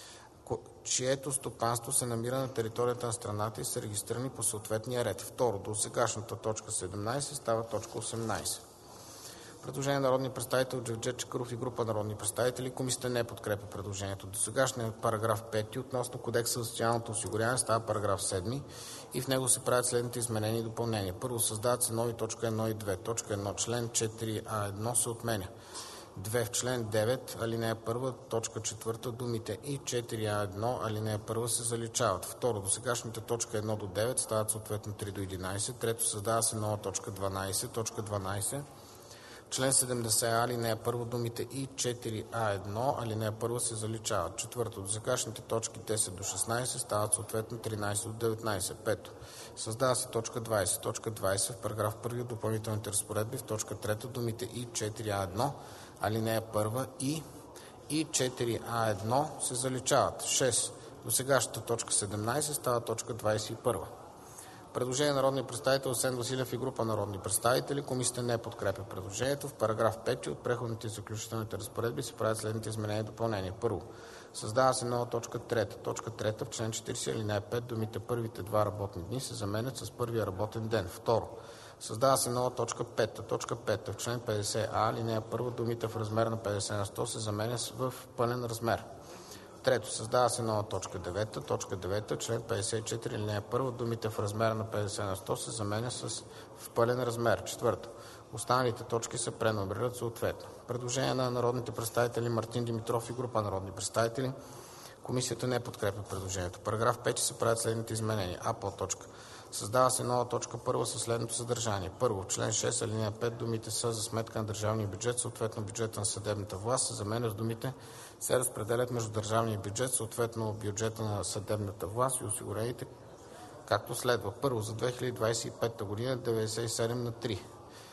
F: чието стопанство се намира на територията на страната и са регистрирани по съответния ред. Второ, досегашната точка седемнайсет става точка осемнайсет. Предложение на народния представител Джевдет Чакъров и група народни представители. Комисията не подкрепя предложението. Досегашният параграф пети относно Кодекса за социалното осигуряване става параграф седми и в него се правят следните изменения и допълнения. Първо, създават се нови точка едно и две. Точка едно. Член четири а едно се отменя. две. В член девет, алинея първа, точка четвърта, думите и четири а едно, алинея първа се заличават. Второ, досегашните точка едно до девет стават съответно три до единайсет. Трето, създава се нова точка дванайсет. Точка дванайсет. Член седемдесет а, алинея първа, думите и четири а едно, алинея първа се заличават. Четвърто, досегашните точки десет до шестнайсет стават съответно тринайсет до деветнайсет. Пето, създава се точка двайсет. Точка двайсет. В параграф първи от допълнителните разпоредби в точка трета думите и четири а едно, алинея първа и и четири а едно се заличават. шест. Досегашната точка седемнайсет става точка двайсет и първа. Предложение на народния представител Асен Василев и група народни представители. Комисията не подкрепя предложението. В параграф пети от преходните и заключителните разпоредби се правят следните изменения и допълнения. Първо, създава се нова точка трета. Точка трета. В член четирийсет, алинея пет думите първите два работни дни се заменят с първия работен ден. Второ, създава се нова точка пета. Точка пета. В член петдесет а, алинея първа думите в размер на петдесет на сто се заменят в пълен размер. Трето, създава се нова точка девета. Точка девета. Член петдесет и четири, алинея първа думите в размер на петдесет на сто се заменя с в пълен размер. Четвърто, останалите точки се преномерират съответно. Предложение на народните представители Мартин Димитров и група народни представители. Комисията не подкрепя предложението. Параграф пети се правят следните изменения. А по точка. Създава се нова точка първа със следното съдържание. Първо, в член шест, алинея пет думите са за сметка на държавния бюджет, съответно бюджета на съдебната власт, се заменя с думите се разпределят между държавния бюджет, съответно бюджета на съдебната власт и осигурените, както следва. Първо, за две хиляди двайсет и пета година деветдесет и седем на три.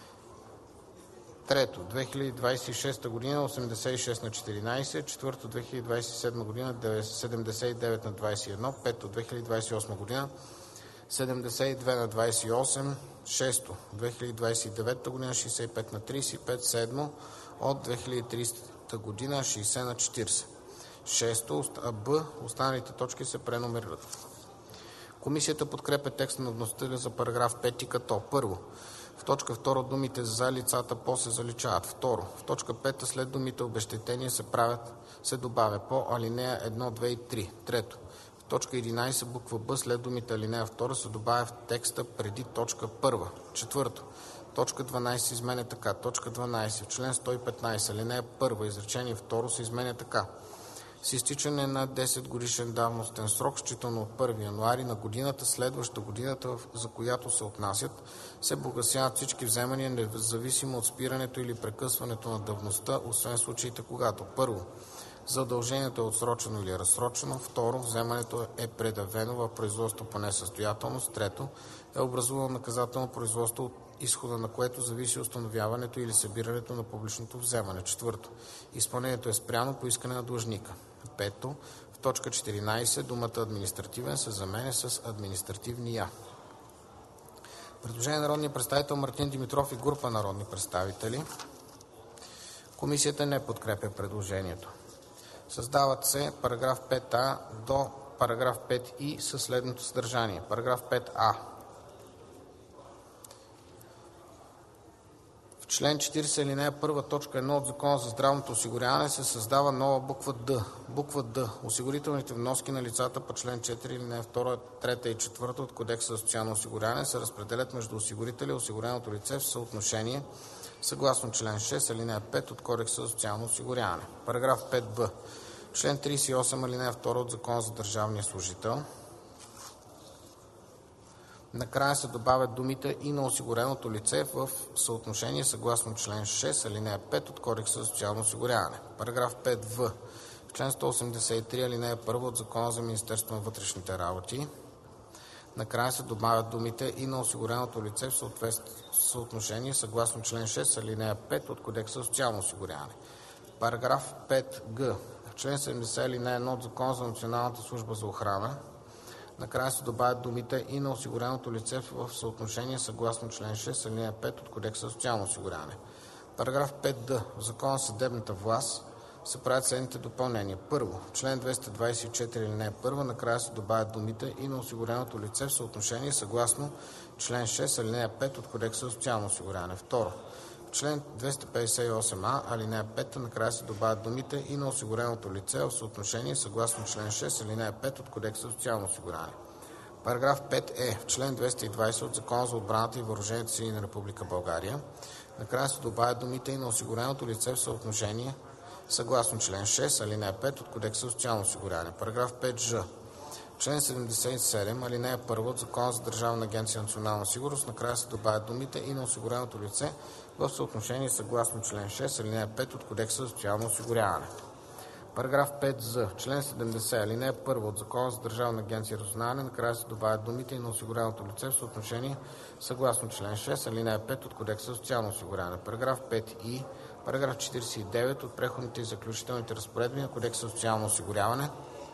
F: Трето, две хиляди двайсет и шеста година осемдесет и шест на четиринайсет. Четвърто, две хиляди двайсет и седма година седемдесет и девет на двайсет и едно. Пето, две хиляди двайсет и осма година седемдесет и две на двайсет и осем. Шесто, две хиляди двайсет и девета година шейсет и пет на трийсет и пет. Седмо, от две хиляди трийсета година шейсет на четирийсет. Шесто, Б. Останалите точки се преномерират. Комисията подкрепя текста на вносителя за параграф пети като: първо, в точка втора думите за лицата по се заличават. Второ, в точка пета след думите обезщетения се правят, се добавя по алинея едно, две и три. Трето, в точка единайсет буква Б след думите алинея втора се добавя в текста преди точка първа. Четвърто, точка дванайсет се изменя така. Точка дванайсет. В член сто и петнайсет, алинея първа, изречение второ се изменя така. С изтичане на десет годишен давностен срок, считано от първи януари на годината, следваща годината, за която се отнасят, се погасяват всички вземания, независимо от спирането или прекъсването на давността, освен случаите, когато: първо, задължението е отсрочено или разсрочено; второ, вземането е предявено в производство по несъстоятелност; трето, е образувано наказателно производство, от изхода на което зависи установяването или събирането на публичното вземане; четвърто, изпълнението е спряно по искане на длъжника; пето, в точка четиринайсет думата административен се заменя с административния. Предложение на народния представител Мартин Димитров и група народни представители. Комисията не подкрепя предложението. Създават се параграф пет а до параграф пет и със следното съдържание. Параграф пет а. В член четирийсет, алинея първа, точка едно от Закона за здравното осигуряване се създава нова буква Д. Буква Д. Осигурителните вноски на лицата по член четири, алинея втора, трета и четвърта от Кодекса за социално осигуряване се разпределят между осигурителя и осигуреното лице в съотношение съгласно член шест, алинея пет от Кодекса за социално осигуряване. Параграф пет б. Член трийсет и осем, алинея втора от Закона за държавния служител накрая се добавят думите и на осигуреното лице в съотношение съгласно член шест, алинея пет от Кодекса за социално осигуряване. Параграф пет в. В член сто осемдесет и три, алинея първа от Закона за Министерството на вътрешните работи накрая се добавят думите „и на осигуреното лице в съотношение съгласно член шест, алинея пет от Кодекса за социално осигуряване“. Параграф пет г. В член седемдесет, алинея едно от Закона за Националната служба за охрана накрая се добавят думите „и на осигуреното лице в съотношение съгласно член шест, алинея пет от Кодекса за социално осигуряване“. Параграф пет д. В Закона за съдебната власт се правят следните допълнения. Първо, в член двеста двадесет и четири, алинея първа накрая се добавят думите „и на осигуреното лице в съотношение съгласно член шест, алинея пет от Кодекса за социално осигуряване“. Второ, в член двеста петдесет и осем а, алинея пета накрая се добавят думите „и на осигуреното лице в съотношение съгласно член шест, алинея пет от Кодекса за социално осигуряване“. Параграф пет е. В член двеста и двадесет от Закона за отбраната и въоръжените сили на Република България накрая се добавят думите „и на осигуреното лице в съотношение съгласно член шест, алинея пет от Кодекса за социално осигуряване“. Параграф пет ж. Член седемдесет и седем, алинея първа от Закона за Държавна агенция „Национална сигурност“ накрая се добавят думите „и на осигуреното лице в съотношение съгласно член шест, алинея пет от Кодекса за социално осигуряване“. Параграф пет з. В член седемдесет, алинея първа от Закона за Държавна агенция „Разузнаване“ накрая се добавят думите „и на осигуреното лице в съотношение съгласно член шест, алинея пет от Кодекса за социално осигуряване“. Параграф пет и. Параграф четиридесет и девет от Преходните и заключителните разпоредби на Кодекса за социално осигуряване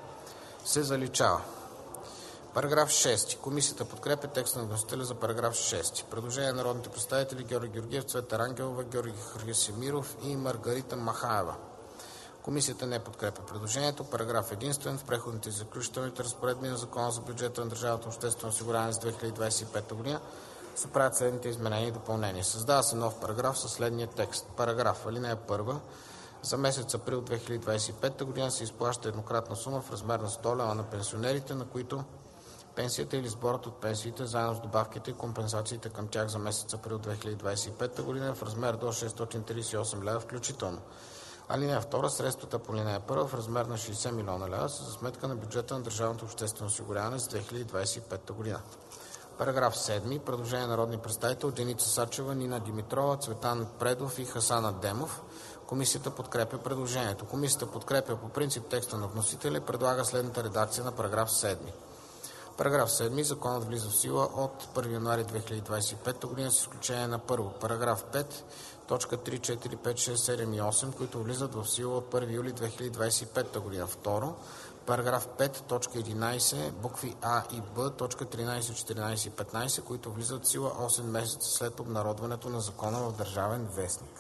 F: се заличава. Параграф шести. Комисията подкрепя текста на вносителя за параграф шести. Предложение на народните представители Георги Георгиев, Цвета Рангелова, Георги Харисимиров и Маргарита Махаева. Комисията не подкрепя предложението. Параграф единствен. В Преходните и заключителните разпоредби на Закона за бюджета на държавното обществено осигуряване за две хиляди двадесет и пета година се правят следните изменения и допълнения. Създава се нов параграф със следния текст. Параграф. Алинея първа. За месец април две хиляди двадесет и пета година се изплаща еднократна сума в размер на сто лева на пенсионерите, на които пенсията или сборът от пенсиите, заедно с добавките и компенсациите към тях за месец април две хиляди двадесет и пета година в размер до шестстотин тридесет и осем лева включително. Алинея втора. Средствата по алинея първа в размер на шейсет милиона лева са за сметка на бюджета на държавното обществено осигуряване за две хиляди двадесет и пета година. Параграф седми. Предложение на народни представители Деница Сачева, Нина Димитрова, Цветан Предов и Хасан Адемов. Комисията подкрепя предложението. Комисията подкрепя по принцип текста на вносителя и предлага следната редакция на параграф седми. Параграф седми. Законът влиза в сила от първи януари две хиляди двадесет и пета година с изключение на първо. Параграф пет. Точка три, четири, пет, шест, седем и осем, които влизат в сила от първи юли две хиляди двадесет и пета година. Второ. Параграф пет, точка единадесет, букви А и Б, точка тринадесет, четиринадесет и петнадесет, които влизат в сила осем месеца след обнародването на закона в Държавен вестник.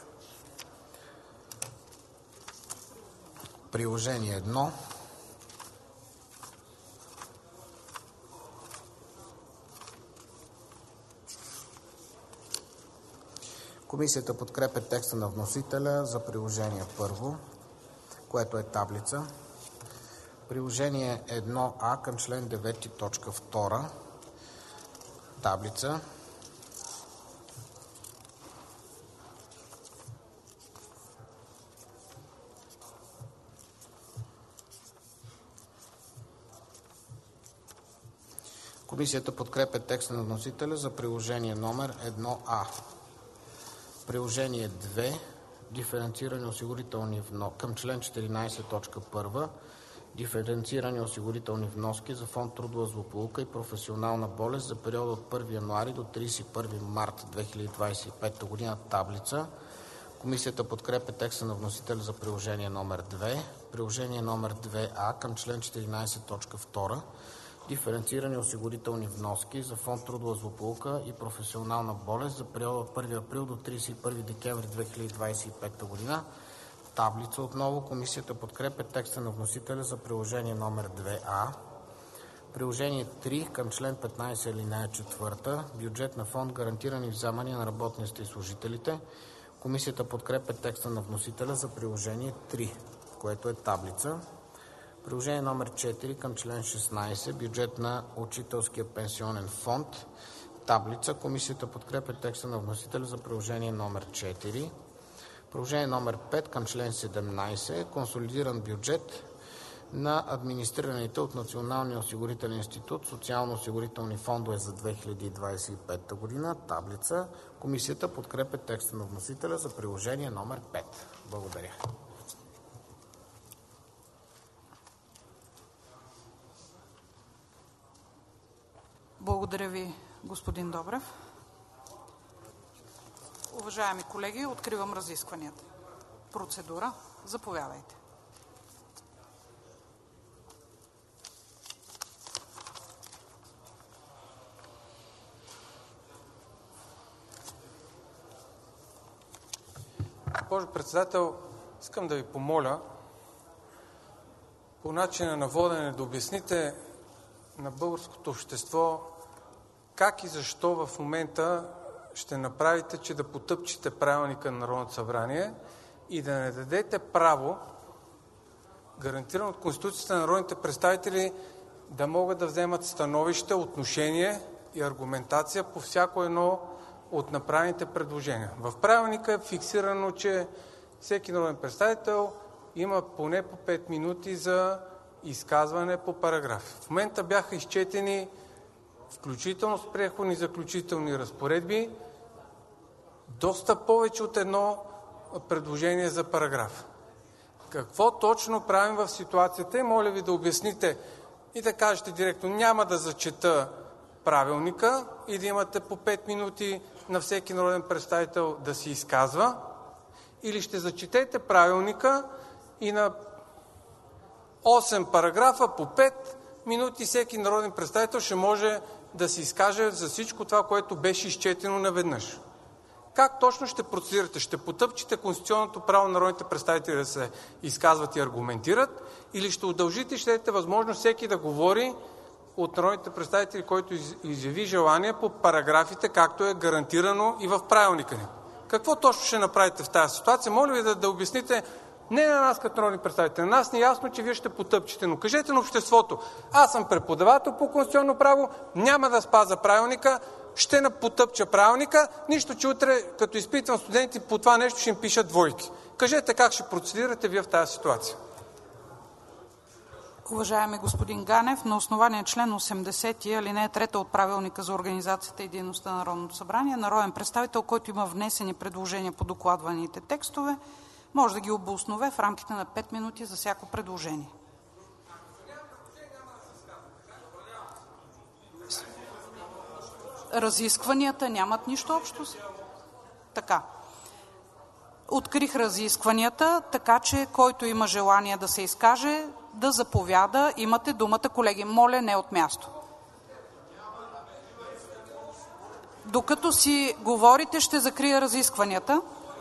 F: Приложение едно. Комисията подкрепя текста на вносителя за приложение първо, което е таблица. Приложение едно А към член девети, точка втора, таблица. Комисията подкрепя текста на вносителя за приложение номер едно А. Приложение две. Диференцирани осигурителни вноски към член четиринадесет, точка първа. Диференцирани осигурителни вноски за фонд Трудова злополука и професионална болест за периода от първи януари до тридесет и първи март две хиляди двадесет и пета година, таблица. Комисията подкрепя текста на вносителя за приложение номер две. Приложение номер две А към член четиринадесет, точка втора. Диференцирани осигурителни вноски за фонд Трудова злополука и професионална болест за периода от първи април до тридесет и първи декември две хиляди двадесет и пета година. Таблица отново. Комисията подкрепя текста на вносителя за приложение номер две А. Приложение три към член петнадесет, алинея четвърта. Бюджет на фонд Гарантирани вземания на работниците и служителите. Комисията подкрепя текста на вносителя за приложение три, което е таблица. Приложение номер четири към член шестнадесет. Бюджет на Учителския пенсионен фонд. Таблица. Комисията подкрепя текста на вносителя за приложение номер четири. Приложение номер пет към член седемнадесет. Консолидиран бюджет на администрираните от Националния осигурителен институт социално-осигурителни фондове за две хиляди двадесет и пета година. Таблица. Комисията подкрепя текста на вносителя за приложение номер пет. Благодаря.
A: Благодаря ви, господин Добрев. Уважаеми колеги, откривам разискванията. Процедура. Заповядайте.
I: Госпожо Председател, искам да ви помоля по начина на водене да обясните на българското общество как и защо в момента ще направите, че да потъпчете правилника на Народното събрание и да не дадете право, гарантирано от Конституцията, на народните представители да могат да вземат становище, отношение и аргументация по всяко едно от направените предложения. В правилника е фиксирано, че всеки народен представител има поне по пет минути за изказване по параграф. В момента бяха изчетени, включително с преходни и заключителни разпоредби, доста повече от едно предложение за параграф. Какво точно правим в ситуацията? И моля ви да обясните и да кажете директно: няма да зачета правилника и да имате по пет минути на всеки народен представител да се изказва, или ще зачетете правилника и на осем параграфа по пет минути всеки народен представител ще може да се изкаже за всичко това, което беше изчетено наведнъж. Как точно ще процедирате? Ще потъпчете конституционното право на народните представители да се изказват и аргументират, или ще удължите и ще дадете възможност всеки да говори от народните представители, който изяви желание по параграфите, както е гарантирано и в правилника ни? Какво точно ще направите в тази ситуация? Моля ви да, да обясните не на нас като народни представители. На нас не е ясно, че вие ще потъпчете, но кажете на обществото: аз съм преподавател по конституционно право, няма да спазя правилника, ще потъпча правилника, нищо че утре, като изпитвам студенти по това нещо, ще им пишат двойки. Кажете как ще процедирате вие в тази ситуация.
A: Уважаеми господин Ганев, на основание член осемдесет, алинея трета от Правилника за организацията и дейността на Народното събрание, народен представител, който има внесени предложения по докладваните текстове, може да ги обоснове в рамките на пет минути за всяко предложение. Разискванията нямат нищо общо с... Така. Открих разискванията, така че който има желание да се изкаже, да заповяда. Имате думата, колеги. Моля, не от място. Докато си говорите, ще закрия разискванията.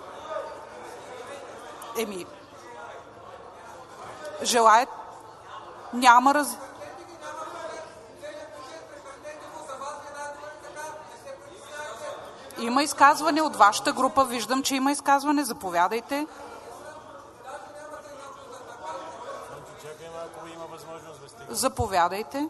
A: Еми, желаят... Няма раз... Има изказване от вашата група. Виждам, че има изказване. Заповядайте. Заповядайте.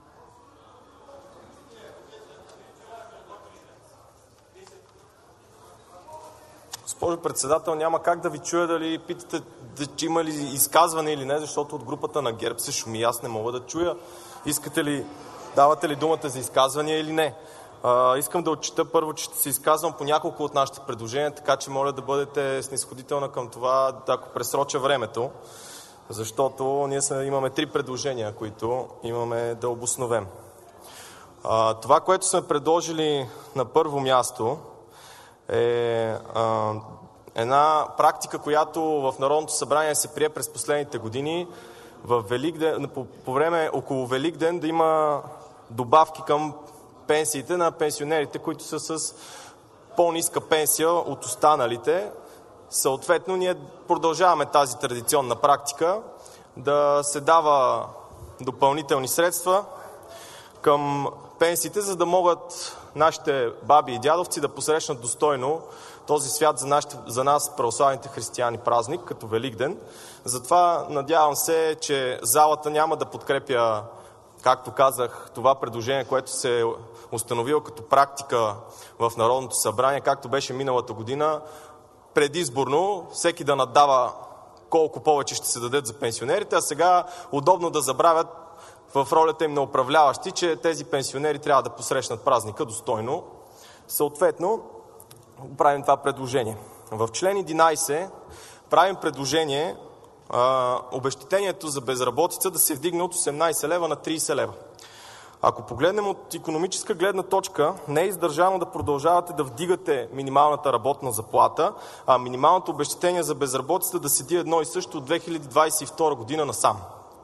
B: Госпожо Председател, няма как да ви чуя дали питате, че има ли изказване или не, защото от групата на ГЕРБ се шуми. Аз не мога да чуя. Искате ли, давате ли думата за изказвания или не? Uh, искам да отчита първо, че ще се изказвам по няколко от нашите предложения, така че моля да бъдете снизходителна към това, ако пресроча времето, защото ние са, имаме три предложения, които имаме да обосновем. Uh, това, което сме предложили на първо място, е uh, една практика, която в Народното събрание се прие през последните години, в Великден, по, по време около Великден да има добавки към пенсиите на пенсионерите, които са с по-ниска пенсия от останалите. Съответно, ние продължаваме тази традиционна практика да се дава допълнителни средства към пенсиите, за да могат нашите баби и дядовци да посрещнат достойно този свят за, нашите, за нас, православните християни, празник, като Великден. Затова надявам се, че залата няма да подкрепя, както казах, това предложение, което се е установило като практика в Народното събрание, както беше миналата година, предизборно всеки да наддава колко повече ще се дадат за пенсионерите, а сега удобно да забравят в ролята им на управляващи, че тези пенсионери трябва да посрещнат празника достойно. Съответно, правим това предложение. В член единайсет правим предложение а, обезщетението за безработица да се вдигне от осемнайсет лева на трийсет лева.
J: Ако погледнем от икономическа гледна точка, не е издържано да продължавате да вдигате минималната работна заплата, а минималното обезщетение за безработица да седи едно и също от две хиляди двадесет и втора година насам.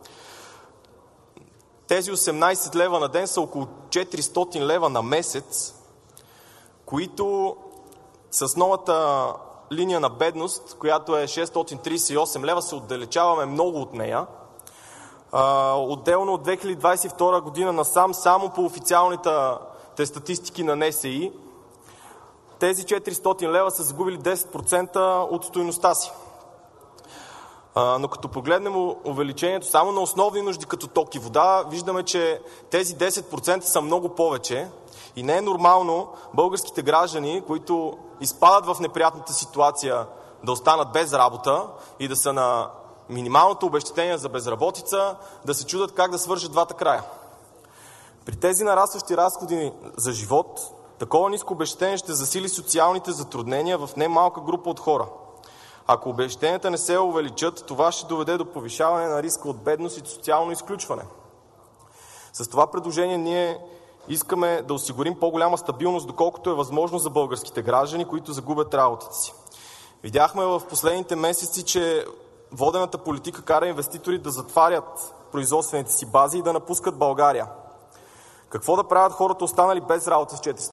J: Тези осемнадесет лева на ден са около четиристотин лева на месец, които с новата линия на бедност, която е шестстотин тридесет и осем лева, се отдалечаваме много от нея. Отделно от две хиляди двадесет и втора година насам, само по официалните статистики на Н С И, тези четиристотин лева са загубили десет процента от стойността си. Но като погледнем увеличението само на основни нужди като ток и вода, виждаме, че тези десет процента са много повече и не е нормално българските граждани, които изпадат в неприятната ситуация да останат без работа и да са на минималното обезщетение за безработица, да се чудят как да свържат двата края. При тези нарастващи разходи за живот, такова ниско обезщетение ще засили социалните затруднения в немалка група от хора. Ако обезщетенията не се увеличат, това ще доведе до повишаване на риска от бедност и социално изключване. С това предложение ние искаме да осигурим по-голяма стабилност, доколкото е възможно за българските граждани, които загубят работата си. Видяхме в последните месеци, че водената политика кара инвеститори да затварят производствените си бази и да напускат България. Какво да правят хората, останали без работа с четиристотин